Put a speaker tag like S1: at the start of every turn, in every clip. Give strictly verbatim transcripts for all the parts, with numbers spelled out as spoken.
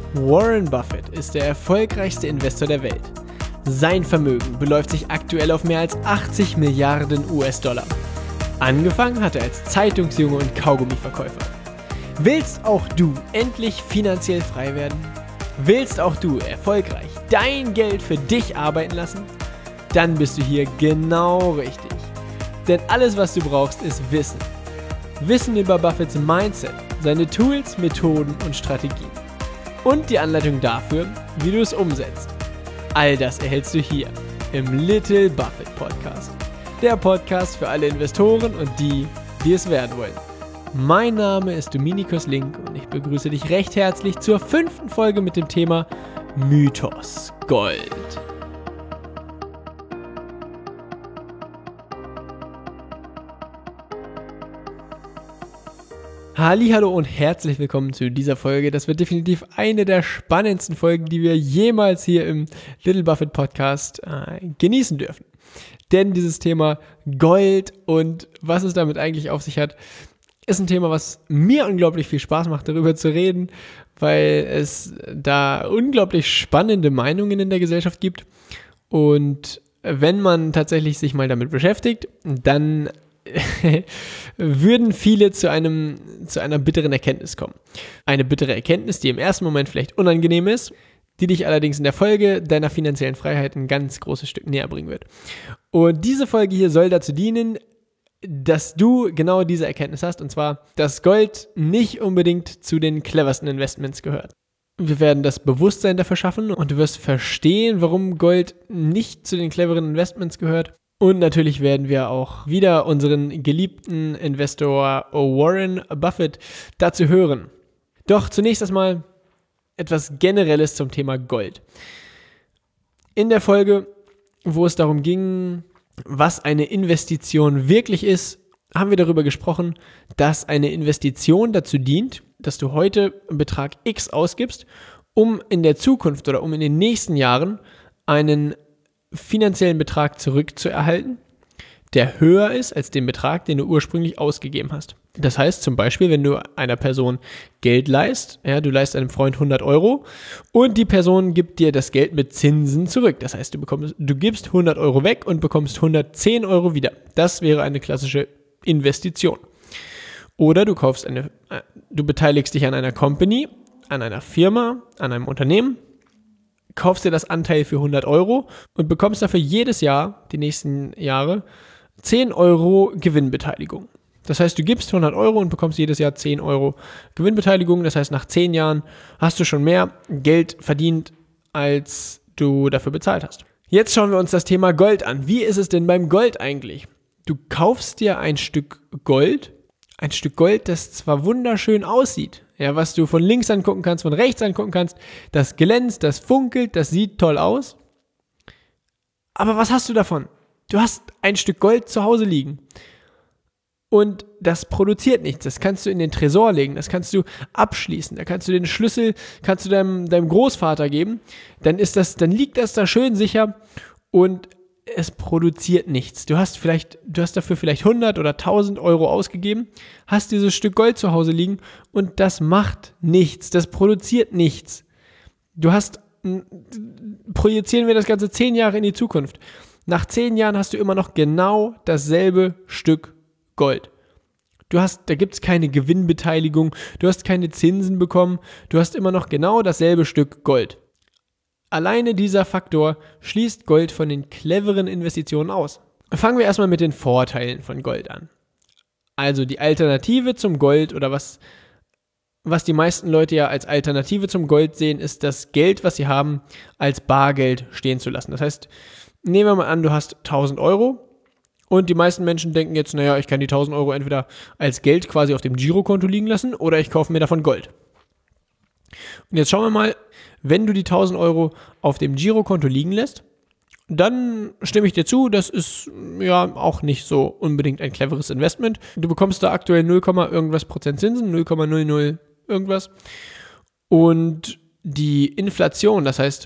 S1: Warren Buffett ist der erfolgreichste Investor der Welt. Sein Vermögen beläuft sich aktuell auf mehr als achtzig Milliarden U S-Dollar. Angefangen hat er als Zeitungsjunge und Kaugummiverkäufer. Willst auch du endlich finanziell frei werden? Willst auch du erfolgreich dein Geld für dich arbeiten lassen? Dann bist du hier genau richtig. Denn alles, was du brauchst, ist Wissen. Wissen über Buffetts Mindset, seine Tools, Methoden und Strategien. Und die Anleitung dafür, wie du es umsetzt. All das erhältst du hier im Little Buffett Podcast. Der Podcast für alle Investoren und die, die es werden wollen. Mein Name ist Dominikus Link und ich begrüße dich recht herzlich zur fünften Folge mit dem Thema Mythos Gold. Hallihallo und herzlich willkommen zu dieser Folge. Das wird definitiv eine der spannendsten Folgen, die wir jemals hier im Little Buffett Podcast äh, genießen dürfen. Denn dieses Thema Gold und was es damit eigentlich auf sich hat, ist ein Thema, was mir unglaublich viel Spaß macht, darüber zu reden, weil es da unglaublich spannende Meinungen in der Gesellschaft gibt. Und wenn man tatsächlich sich mal damit beschäftigt, dann würden viele zu einem zu einer bitteren Erkenntnis kommen. Eine bittere Erkenntnis, die im ersten Moment vielleicht unangenehm ist, die dich allerdings in der Folge deiner finanziellen Freiheit ein ganz großes Stück näher bringen wird. Und diese Folge hier soll dazu dienen, dass du genau diese Erkenntnis hast, und zwar, dass Gold nicht unbedingt zu den cleversten Investments gehört. Wir werden das Bewusstsein dafür schaffen und du wirst verstehen, warum Gold nicht zu den cleveren Investments gehört. Und natürlich werden wir auch wieder unseren geliebten Investor Warren Buffett dazu hören. Doch zunächst erstmal etwas Generelles zum Thema Gold. In der Folge, wo es darum ging, was eine Investition wirklich ist, haben wir darüber gesprochen, dass eine Investition dazu dient, dass du heute einen Betrag X ausgibst, um in der Zukunft oder um in den nächsten Jahren einen finanziellen Betrag zurückzuerhalten, der höher ist als den Betrag, den du ursprünglich ausgegeben hast. Das heißt zum Beispiel, wenn du einer Person Geld leihst, ja, du leihst einem Freund hundert Euro und die Person gibt dir das Geld mit Zinsen zurück. Das heißt, du bekommst, du gibst hundert Euro weg und bekommst hundertzehn Euro wieder. Das wäre eine klassische Investition. Oder du kaufst eine, du beteiligst dich an einer Company, an einer Firma, an einem Unternehmen, kaufst dir das Anteil für hundert Euro und bekommst dafür jedes Jahr, die nächsten Jahre, zehn Euro Gewinnbeteiligung. Das heißt, du gibst hundert Euro und bekommst jedes Jahr zehn Euro Gewinnbeteiligung. Das heißt, nach zehn Jahren hast du schon mehr Geld verdient, als du dafür bezahlt hast. Jetzt schauen wir uns das Thema Gold an. Wie ist es denn beim Gold eigentlich? Du kaufst dir ein Stück Gold, ein Stück Gold, das zwar wunderschön aussieht, ja, was du von links angucken kannst, von rechts angucken kannst, das glänzt, das funkelt, das sieht toll aus. Aber was hast du davon? Du hast ein Stück Gold zu Hause liegen und das produziert nichts. Das kannst du in den Tresor legen, das kannst du abschließen, da kannst du den Schlüssel, kannst du deinem, deinem Großvater geben, dann ist das, dann liegt das da schön sicher und es produziert nichts. Du hast vielleicht, du hast dafür vielleicht hundert oder tausend Euro ausgegeben, hast dieses Stück Gold zu Hause liegen und das macht nichts, das produziert nichts. Du hast, projizieren wir das Ganze zehn Jahre in die Zukunft. Nach zehn Jahren hast du immer noch genau dasselbe Stück Gold. Du hast, da gibt es keine Gewinnbeteiligung, du hast keine Zinsen bekommen, du hast immer noch genau dasselbe Stück Gold. Alleine dieser Faktor schließt Gold von den cleveren Investitionen aus. Fangen wir erstmal mit den Vorteilen von Gold an. Also die Alternative zum Gold oder was, was die meisten Leute ja als Alternative zum Gold sehen, ist das Geld, was sie haben, als Bargeld stehen zu lassen. Das heißt, nehmen wir mal an, du hast tausend Euro und die meisten Menschen denken jetzt, naja, ich kann die tausend Euro entweder als Geld quasi auf dem Girokonto liegen lassen oder ich kaufe mir davon Gold. Und jetzt schauen wir mal, wenn du die tausend Euro auf dem Girokonto liegen lässt, dann stimme ich dir zu, das ist ja auch nicht so unbedingt ein cleveres Investment. Du bekommst da aktuell null, irgendwas Prozent Zinsen, null Komma null null irgendwas. Und die Inflation, das heißt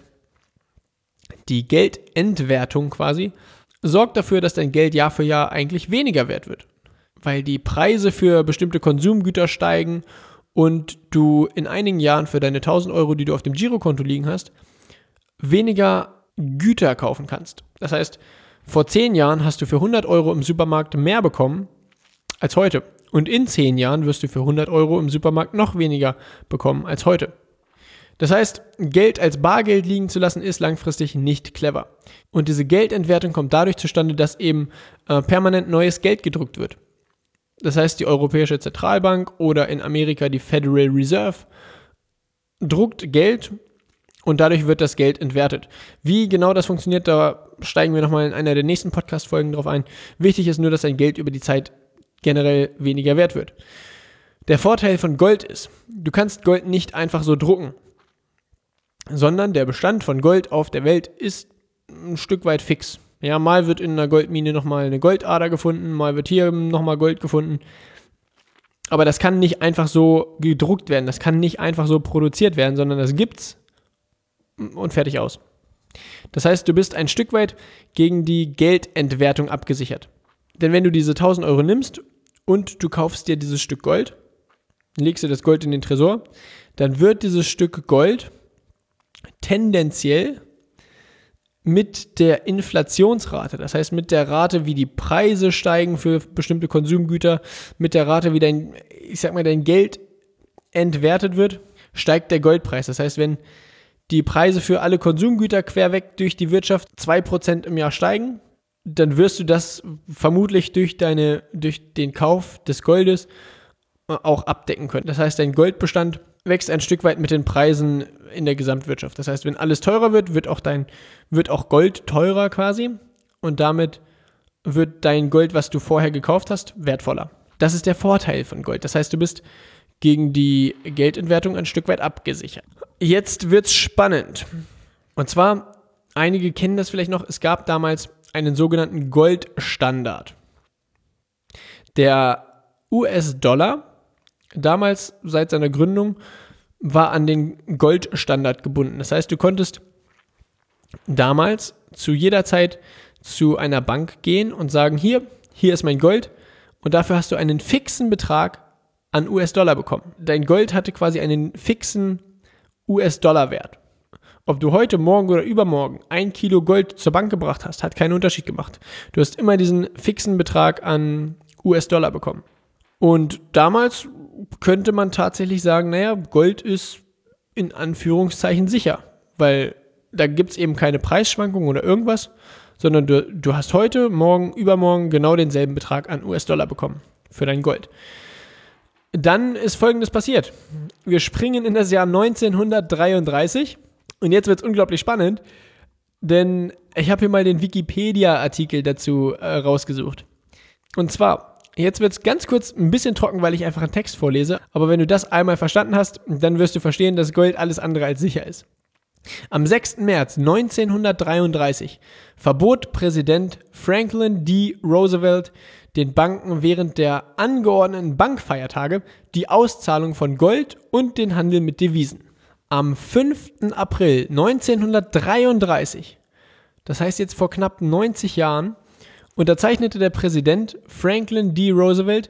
S1: die Geldentwertung quasi, sorgt dafür, dass dein Geld Jahr für Jahr eigentlich weniger wert wird. Weil die Preise für bestimmte Konsumgüter steigen und du in einigen Jahren für deine tausend Euro, die du auf dem Girokonto liegen hast, weniger Güter kaufen kannst. Das heißt, vor zehn Jahren hast du für hundert Euro im Supermarkt mehr bekommen als heute. Und in zehn Jahren wirst du für hundert Euro im Supermarkt noch weniger bekommen als heute. Das heißt, Geld als Bargeld liegen zu lassen, ist langfristig nicht clever. Und diese Geldentwertung kommt dadurch zustande, dass eben äh, permanent neues Geld gedruckt wird. Das heißt, die Europäische Zentralbank oder in Amerika die Federal Reserve druckt Geld und dadurch wird das Geld entwertet. Wie genau das funktioniert, da steigen wir nochmal in einer der nächsten Podcast-Folgen drauf ein. Wichtig ist nur, dass dein Geld über die Zeit generell weniger wert wird. Der Vorteil von Gold ist, du kannst Gold nicht einfach so drucken, sondern der Bestand von Gold auf der Welt ist ein Stück weit fix. Ja, mal wird in einer Goldmine nochmal eine Goldader gefunden, mal wird hier nochmal Gold gefunden. Aber das kann nicht einfach so gedruckt werden, das kann nicht einfach so produziert werden, sondern das gibt's und fertig aus. Das heißt, du bist ein Stück weit gegen die Geldentwertung abgesichert. Denn wenn du diese tausend Euro nimmst und du kaufst dir dieses Stück Gold, legst dir das Gold in den Tresor, dann wird dieses Stück Gold tendenziell mit der Inflationsrate, das heißt mit der Rate, wie die Preise steigen für bestimmte Konsumgüter, mit der Rate, wie dein, ich sag mal, dein Geld entwertet wird, steigt der Goldpreis. Das heißt, wenn die Preise für alle Konsumgüter querweg durch die Wirtschaft zwei Prozent im Jahr steigen, dann wirst du das vermutlich durch deine, durch den Kauf des Goldes auch abdecken können. Das heißt, dein Goldbestand wächst ein Stück weit mit den Preisen in der Gesamtwirtschaft. Das heißt, wenn alles teurer wird, wird auch dein, wird auch Gold teurer quasi und damit wird dein Gold, was du vorher gekauft hast, wertvoller. Das ist der Vorteil von Gold. Das heißt, du bist gegen die Geldentwertung ein Stück weit abgesichert. Jetzt wird's spannend. Und zwar, einige kennen das vielleicht noch, es gab damals einen sogenannten Goldstandard. Der U S-Dollar damals, seit seiner Gründung, war an den Goldstandard gebunden. Das heißt, du konntest damals zu jeder Zeit zu einer Bank gehen und sagen, hier, hier ist mein Gold und dafür hast du einen fixen Betrag an U S-Dollar bekommen. Dein Gold hatte quasi einen fixen U S-Dollar-Wert. Ob du heute, morgen oder übermorgen ein Kilo Gold zur Bank gebracht hast, hat keinen Unterschied gemacht. Du hast immer diesen fixen Betrag an U S-Dollar bekommen. Und damals könnte man tatsächlich sagen, naja, Gold ist in Anführungszeichen sicher, weil da gibt es eben keine Preisschwankungen oder irgendwas, sondern du, du hast heute, morgen, übermorgen genau denselben Betrag an U S-Dollar bekommen für dein Gold. Dann ist Folgendes passiert. Wir springen in das Jahr neunzehnhundertdreiunddreißig und jetzt wird es unglaublich spannend, denn ich habe hier mal den Wikipedia-Artikel dazu äh, rausgesucht. Und zwar, jetzt wird es ganz kurz ein bisschen trocken, weil ich einfach einen Text vorlese, aber wenn du das einmal verstanden hast, dann wirst du verstehen, dass Gold alles andere als sicher ist. Am sechsten März neunzehnhundertdreiunddreißig verbot Präsident Franklin D. Roosevelt den Banken während der angeordneten Bankfeiertage die Auszahlung von Gold und den Handel mit Devisen. Am fünften April neunzehnhundertdreiunddreißig, das heißt jetzt vor knapp neunzig Jahren, unterzeichnete der Präsident Franklin D. Roosevelt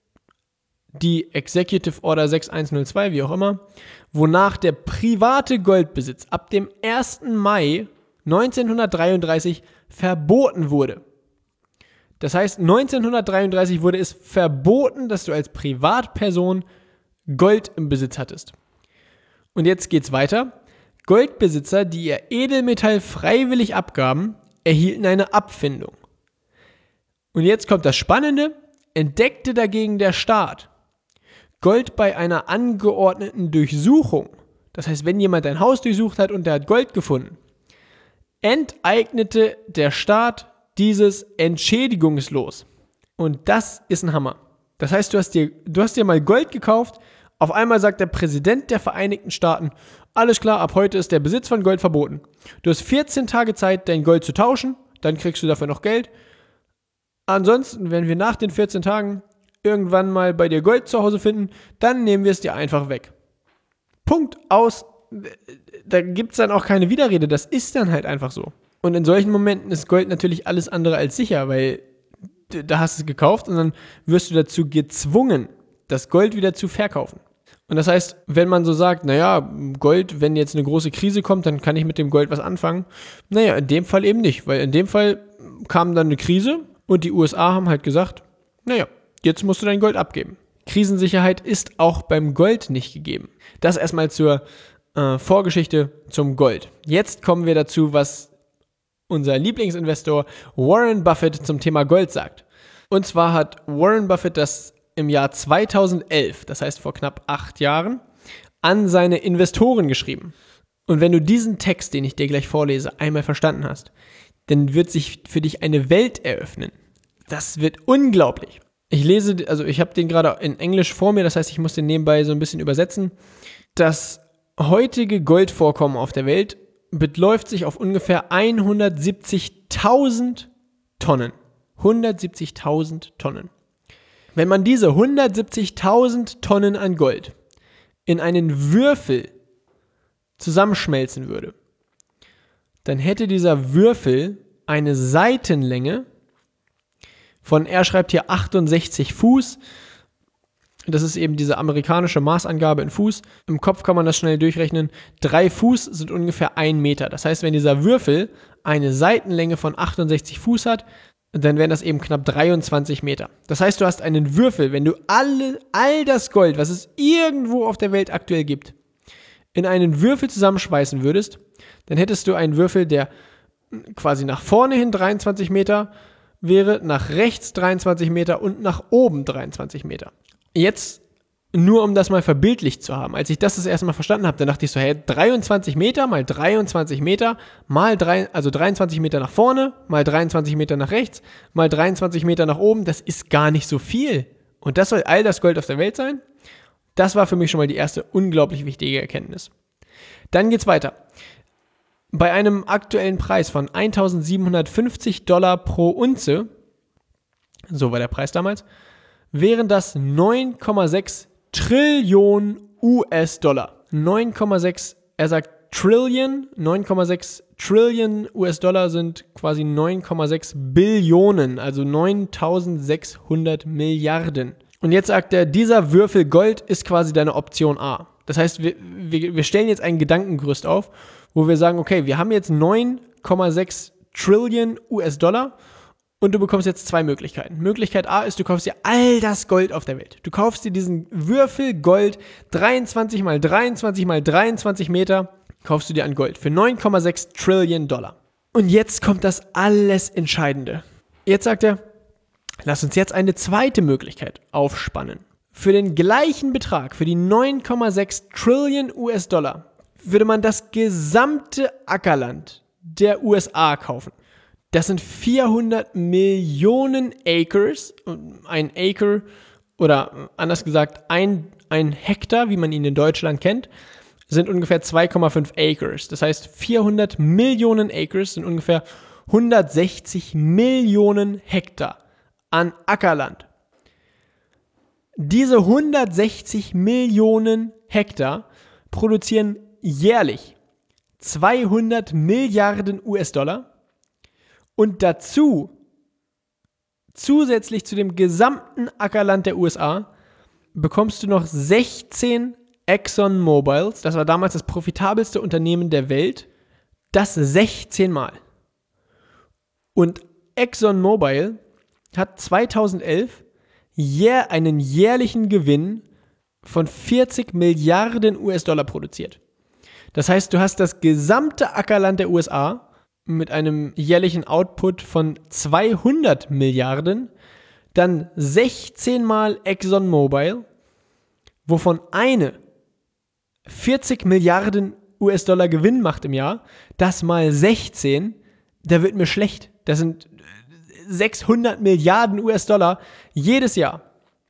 S1: die Executive Order sechs eins null zwei, wie auch immer, wonach der private Goldbesitz ab dem ersten Mai neunzehnhundertdreiunddreißig verboten wurde. Das heißt, neunzehnhundertdreiunddreißig wurde es verboten, dass du als Privatperson Gold im Besitz hattest. Und jetzt geht's weiter. Goldbesitzer, die ihr Edelmetall freiwillig abgaben, erhielten eine Abfindung. Und jetzt kommt das Spannende, entdeckte dagegen der Staat Gold bei einer angeordneten Durchsuchung, das heißt, wenn jemand dein Haus durchsucht hat und der hat Gold gefunden, enteignete der Staat dieses entschädigungslos. Und das ist ein Hammer. Das heißt, du hast dir, du hast dir mal Gold gekauft, auf einmal sagt der Präsident der Vereinigten Staaten, alles klar, ab heute ist der Besitz von Gold verboten. Du hast vierzehn Tage Zeit, dein Gold zu tauschen, dann kriegst du dafür noch Geld. Ansonsten, wenn wir nach den vierzehn Tagen irgendwann mal bei dir Gold zu Hause finden, dann nehmen wir es dir einfach weg. Punkt, aus. Da gibt es dann auch keine Widerrede, das ist dann halt einfach so. Und in solchen Momenten ist Gold natürlich alles andere als sicher, weil da hast du es gekauft und dann wirst du dazu gezwungen, das Gold wieder zu verkaufen. Und das heißt, wenn man so sagt, naja, Gold, wenn jetzt eine große Krise kommt, dann kann ich mit dem Gold was anfangen. Naja, in dem Fall eben nicht, weil in dem Fall kam dann eine Krise und die U S A haben halt gesagt, naja, jetzt musst du dein Gold abgeben. Krisensicherheit ist auch beim Gold nicht gegeben. Das erstmal zur äh, Vorgeschichte zum Gold. Jetzt kommen wir dazu, was unser Lieblingsinvestor Warren Buffett zum Thema Gold sagt. Und zwar hat Warren Buffett das im Jahr zweitausendelf, das heißt vor knapp acht Jahren, an seine Investoren geschrieben. Und wenn du diesen Text, den ich dir gleich vorlese, einmal verstanden hast, dann wird sich für dich eine Welt eröffnen. Das wird unglaublich. Ich lese, also ich habe den gerade in Englisch vor mir, das heißt, ich muss den nebenbei so ein bisschen übersetzen. Das heutige Goldvorkommen auf der Welt beläuft sich auf ungefähr hundertsiebzigtausend Tonnen. hundertsiebzigtausend Tonnen. Wenn man diese hundertsiebzigtausend Tonnen an Gold in einen Würfel zusammenschmelzen würde, dann hätte dieser Würfel eine Seitenlänge von, er schreibt hier achtundsechzig Fuß. Das ist eben diese amerikanische Maßangabe in Fuß. Im Kopf kann man das schnell durchrechnen. Drei Fuß sind ungefähr ein Meter. Das heißt, wenn dieser Würfel eine Seitenlänge von achtundsechzig Fuß hat, dann wären das eben knapp dreiundzwanzig Meter. Das heißt, du hast einen Würfel, wenn du alle, all das Gold, was es irgendwo auf der Welt aktuell gibt, in einen Würfel zusammenschweißen würdest, dann hättest du einen Würfel, der quasi nach vorne hin dreiundzwanzig Meter wäre, nach rechts dreiundzwanzig Meter und nach oben dreiundzwanzig Meter. Jetzt, nur um das mal verbildlicht zu haben, als ich das das erste Mal verstanden habe, dann dachte ich so, hey, dreiundzwanzig Meter mal dreiundzwanzig Meter mal drei, also dreiundzwanzig Meter nach vorne, mal dreiundzwanzig Meter nach rechts, mal dreiundzwanzig Meter nach oben, das ist gar nicht so viel. Und das soll all das Gold auf der Welt sein? Das war für mich schon mal die erste unglaublich wichtige Erkenntnis. Dann geht's weiter. Bei einem aktuellen Preis von eintausendsiebenhundertfünfzig Dollar pro Unze, so war der Preis damals, wären das neun Komma sechs Trillionen U S-Dollar. neun Komma sechs, er sagt Trillion, neun Komma sechs Trillion U S-Dollar sind quasi neun Komma sechs Billionen, also neuntausendsechshundert Milliarden. Und jetzt sagt er, dieser Würfel Gold ist quasi deine Option A. Das heißt, wir, wir, wir stellen jetzt ein Gedankengerüst auf, wo wir sagen, okay, wir haben jetzt neun Komma sechs Trillion U S-Dollar und du bekommst jetzt zwei Möglichkeiten. Möglichkeit A ist, du kaufst dir all das Gold auf der Welt. Du kaufst dir diesen Würfel Gold, dreiundzwanzig mal dreiundzwanzig mal dreiundzwanzig Meter, kaufst du dir an Gold für neun Komma sechs Trillion Dollar. Und jetzt kommt das alles Entscheidende. Jetzt sagt er, lass uns jetzt eine zweite Möglichkeit aufspannen. Für den gleichen Betrag, für die neun Komma sechs Trillion U S-Dollar, würde man das gesamte Ackerland der U S A kaufen. Das sind vierhundert Millionen Acres. Ein Acre oder anders gesagt ein, ein Hektar, wie man ihn in Deutschland kennt, sind ungefähr zwei Komma fünf Acres. Das heißt, vierhundert Millionen Acres sind ungefähr hundertsechzig Millionen Hektar an Ackerland. Diese hundertsechzig Millionen Hektar produzieren jährlich zweihundert Milliarden U S-Dollar. Und dazu, zusätzlich zu dem gesamten Ackerland der U S A, bekommst du noch sechzehn ExxonMobils, das war damals das profitabelste Unternehmen der Welt, das sechzehn Mal. Und ExxonMobil hat zweitausendelf jähr, einen jährlichen Gewinn von vierzig Milliarden U S-Dollar produziert. Das heißt, du hast das gesamte Ackerland der U S A mit einem jährlichen Output von zweihundert Milliarden, dann sechzehn Mal ExxonMobil, wovon eine vierzig Milliarden U S-Dollar Gewinn macht im Jahr, das mal sechzehn, da wird mir schlecht. Das sind sechshundert Milliarden U S-Dollar jedes Jahr.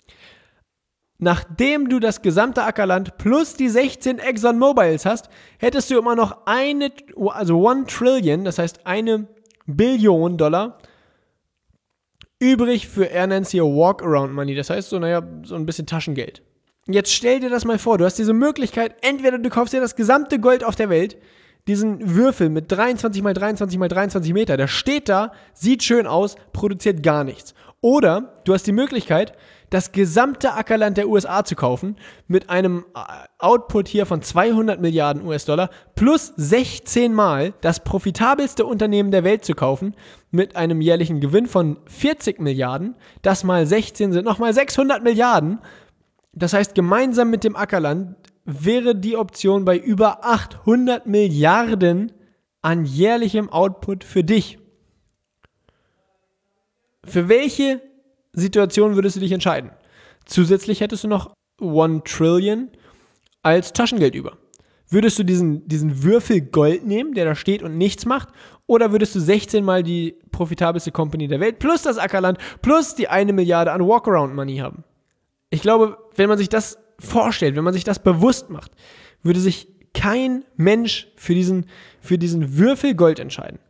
S1: Nachdem du das gesamte Ackerland plus die sechzehn ExxonMobils hast, hättest du immer noch eine, also one Trillion, das heißt eine Billion Dollar, übrig für, er nennt es hier Walk-Around-Money, das heißt so, naja, so ein bisschen Taschengeld. Jetzt stell dir das mal vor, du hast diese Möglichkeit, entweder du kaufst dir das gesamte Gold auf der Welt, diesen Würfel mit dreiundzwanzig mal dreiundzwanzig mal dreiundzwanzig Meter, der steht da, sieht schön aus, produziert gar nichts. Oder du hast die Möglichkeit, das gesamte Ackerland der U S A zu kaufen mit einem Output hier von zweihundert Milliarden U S-Dollar plus sechzehn Mal das profitabelste Unternehmen der Welt zu kaufen mit einem jährlichen Gewinn von vierzig Milliarden. Das mal sechzehn sind nochmal sechshundert Milliarden. Das heißt, gemeinsam mit dem Ackerland wäre die Option bei über achthundert Milliarden an jährlichem Output für dich. Für welche Situation würdest du dich entscheiden? Zusätzlich hättest du noch one Trillion als Taschengeld über. Würdest du diesen, diesen Würfel Gold nehmen, der da steht und nichts macht, oder würdest du sechzehn Mal die profitabelste Company der Welt plus das Ackerland plus die eine Milliarde an Walkaround-Money haben? Ich glaube, wenn man sich das vorstellt, wenn man sich das bewusst macht, würde sich kein Mensch für diesen, für diesen Würfel Gold entscheiden.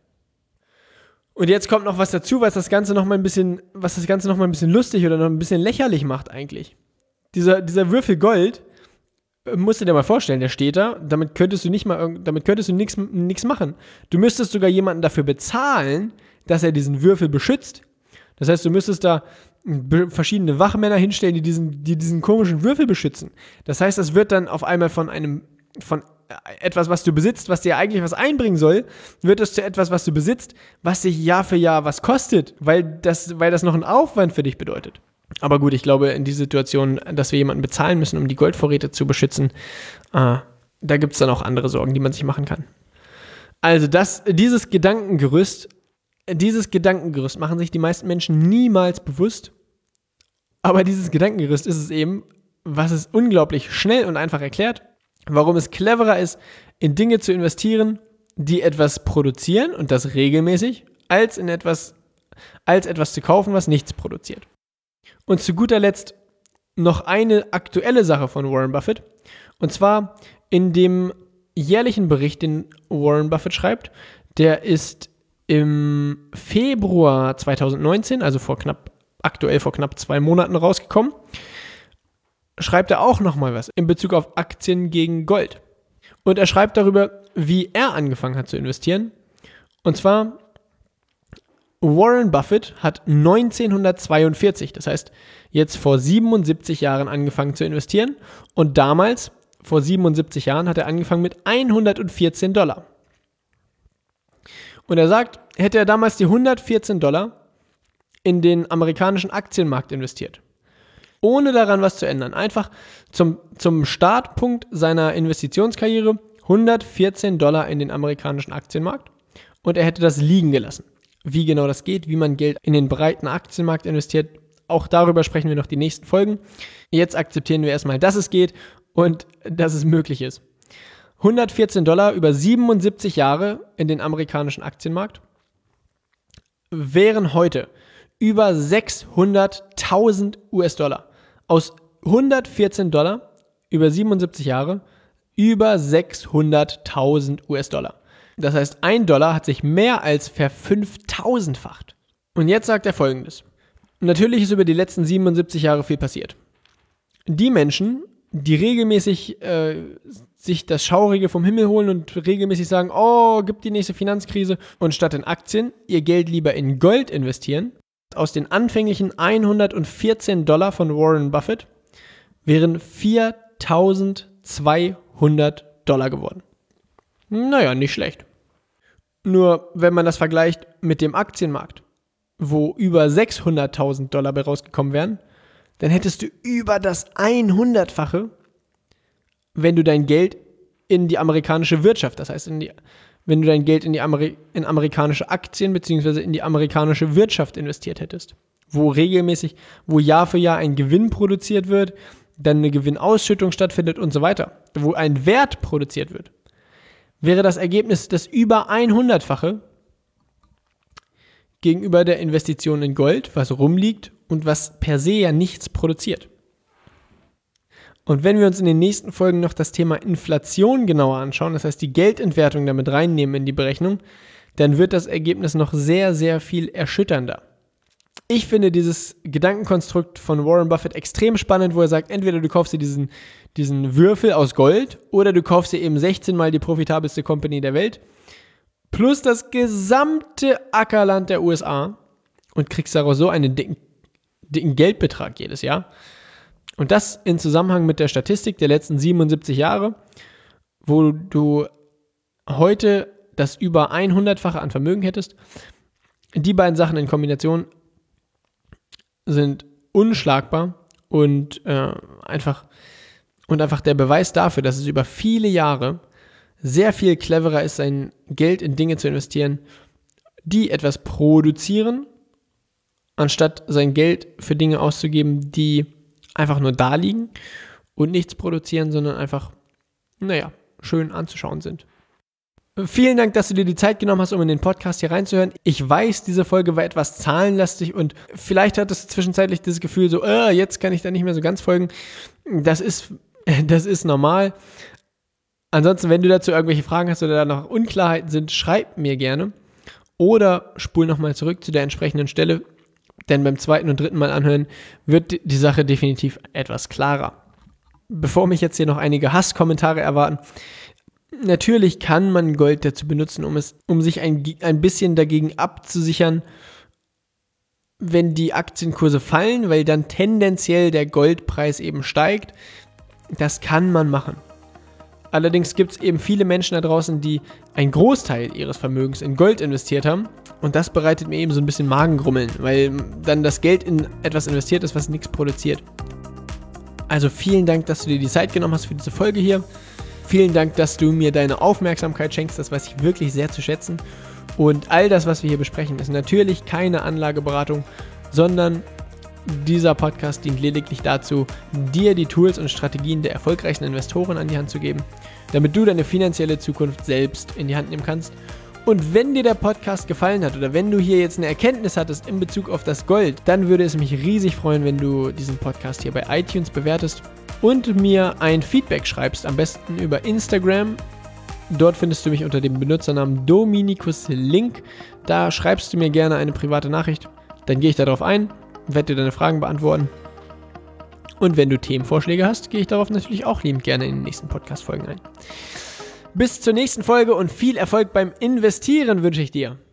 S1: Und jetzt kommt noch was dazu, was das Ganze noch mal ein bisschen, was das Ganze noch mal ein bisschen lustig oder noch ein bisschen lächerlich macht eigentlich. Dieser, dieser Würfel Gold, musst du dir mal vorstellen, der steht da, damit könntest du nicht mal, damit könntest du nichts, nichts machen. Du müsstest sogar jemanden dafür bezahlen, dass er diesen Würfel beschützt. Das heißt, du müsstest da verschiedene Wachmänner hinstellen, die diesen, die diesen komischen Würfel beschützen. Das heißt, das wird dann auf einmal von einem, von etwas, was du besitzt, was dir eigentlich was einbringen soll, wird es zu etwas, was du besitzt, was dich Jahr für Jahr was kostet, weil das, weil das noch einen Aufwand für dich bedeutet. Aber gut, ich glaube, in dieser Situation, dass wir jemanden bezahlen müssen, um die Goldvorräte zu beschützen, äh, da gibt es dann auch andere Sorgen, die man sich machen kann. Also das, dieses Gedankengerüst, dieses Gedankengerüst machen sich die meisten Menschen niemals bewusst, aber dieses Gedankengerüst ist es eben, was es unglaublich schnell und einfach erklärt, warum es cleverer ist, in Dinge zu investieren, die etwas produzieren und das regelmäßig, als in etwas, als etwas zu kaufen, was nichts produziert. Und zu guter Letzt noch eine aktuelle Sache von Warren Buffett, und zwar in dem jährlichen Bericht, den Warren Buffett schreibt, der ist im Februar zwanzig neunzehn, also vor knapp, aktuell vor knapp zwei Monaten rausgekommen, schreibt er auch nochmal was in Bezug auf Aktien gegen Gold. Und er schreibt darüber, wie er angefangen hat zu investieren. Und zwar, Warren Buffett hat neunzehnhundertzweiundvierzig, das heißt jetzt vor siebenundsiebzig Jahren angefangen zu investieren. Und damals, vor siebenundsiebzig Jahren, hat er angefangen mit hundertvierzehn Dollar. Und er sagt, hätte er damals die hundertvierzehn Dollar in den amerikanischen Aktienmarkt investiert, ohne daran was zu ändern. Einfach zum, zum Startpunkt seiner Investitionskarriere hundertvierzehn Dollar in den amerikanischen Aktienmarkt und er hätte das liegen gelassen. Wie genau das geht, wie man Geld in den breiten Aktienmarkt investiert, auch darüber sprechen wir noch die nächsten Folgen. Jetzt akzeptieren wir erstmal, dass es geht und dass es möglich ist. hundertvierzehn Dollar über siebenundsiebzig Jahre in den amerikanischen Aktienmarkt wären heute über sechshunderttausend U S-Dollar. Aus hundertvierzehn Dollar über siebenundsiebzig Jahre über sechshunderttausend U S-Dollar. Das heißt, ein Dollar hat sich mehr als verfünftausendfacht. Und jetzt sagt er Folgendes. Natürlich ist über die letzten siebenundsiebzig Jahre viel passiert. Die Menschen, die regelmäßig äh, sich das Schaurige vom Himmel holen und regelmäßig sagen, oh, gibt die nächste Finanzkrise und statt in Aktien ihr Geld lieber in Gold investieren, aus den anfänglichen hundertvierzehn Dollar von Warren Buffett wären viertausendzweihundert Dollar geworden. Naja, nicht schlecht. Nur wenn man das vergleicht mit dem Aktienmarkt, wo über sechshunderttausend Dollar bei rausgekommen wären, dann hättest du über das hundertfache, wenn du dein Geld in die amerikanische Wirtschaft, das heißt, in die, wenn du dein Geld in die Ameri- in amerikanische Aktien bzw. in die amerikanische Wirtschaft investiert hättest, wo regelmäßig, wo Jahr für Jahr ein Gewinn produziert wird, dann eine Gewinnausschüttung stattfindet und so weiter, wo ein Wert produziert wird, wäre das Ergebnis das über hundertfache gegenüber der Investition in Gold, was rumliegt und was per se ja nichts produziert. Und wenn wir uns in den nächsten Folgen noch das Thema Inflation genauer anschauen, das heißt die Geldentwertung damit reinnehmen in die Berechnung, dann wird das Ergebnis noch sehr, sehr viel erschütternder. Ich finde dieses Gedankenkonstrukt von Warren Buffett extrem spannend, wo er sagt, entweder du kaufst dir diesen, diesen Würfel aus Gold oder du kaufst dir eben sechzehn Mal die profitabelste Company der Welt plus das gesamte Ackerland der U S A und kriegst daraus so einen dicken, dicken Geldbetrag jedes Jahr. Und das in Zusammenhang mit der Statistik der letzten siebenundsiebzig Jahre, wo du heute das über hundertfache an Vermögen hättest. Die beiden Sachen in Kombination sind unschlagbar und äh, einfach und einfach der Beweis dafür, dass es über viele Jahre sehr viel cleverer ist, sein Geld in Dinge zu investieren, die etwas produzieren, anstatt sein Geld für Dinge auszugeben, die einfach nur da liegen und nichts produzieren, sondern einfach, naja, schön anzuschauen sind. Vielen Dank, dass du dir die Zeit genommen hast, um in den Podcast hier reinzuhören. Ich weiß, diese Folge war etwas zahlenlastig und vielleicht hattest du zwischenzeitlich das Gefühl so, äh, jetzt kann ich da nicht mehr so ganz folgen. Das ist, das ist normal. Ansonsten, wenn du dazu irgendwelche Fragen hast oder da noch Unklarheiten sind, schreib mir gerne oder spul nochmal zurück zu der entsprechenden Stelle, denn beim zweiten und dritten Mal anhören wird die Sache definitiv etwas klarer. Bevor mich jetzt hier noch einige Hasskommentare erwarten, natürlich kann man Gold dazu benutzen, um es, um sich ein, ein bisschen dagegen abzusichern, wenn die Aktienkurse fallen, weil dann tendenziell der Goldpreis eben steigt. Das kann man machen. Allerdings gibt es eben viele Menschen da draußen, die einen Großteil ihres Vermögens in Gold investiert haben. Und das bereitet mir eben so ein bisschen Magengrummeln, weil dann das Geld in etwas investiert ist, was nichts produziert. Also vielen Dank, dass du dir die Zeit genommen hast für diese Folge hier. Vielen Dank, dass du mir deine Aufmerksamkeit schenkst. Das weiß ich wirklich sehr zu schätzen. Und all das, was wir hier besprechen, ist natürlich keine Anlageberatung, sondern dieser Podcast dient lediglich dazu, dir die Tools und Strategien der erfolgreichsten Investoren an die Hand zu geben, damit du deine finanzielle Zukunft selbst in die Hand nehmen kannst. Und wenn dir der Podcast gefallen hat oder wenn du hier jetzt eine Erkenntnis hattest in Bezug auf das Gold, dann würde es mich riesig freuen, wenn du diesen Podcast hier bei iTunes bewertest und mir ein Feedback schreibst, am besten über Instagram. Dort findest du mich unter dem Benutzernamen Dominikus Link. Da schreibst du mir gerne eine private Nachricht, dann gehe ich darauf ein, werde dir deine Fragen beantworten. Und wenn du Themenvorschläge hast, gehe ich darauf natürlich auch liebend gerne in den nächsten Podcast-Folgen ein. Bis zur nächsten Folge und viel Erfolg beim Investieren wünsche ich dir.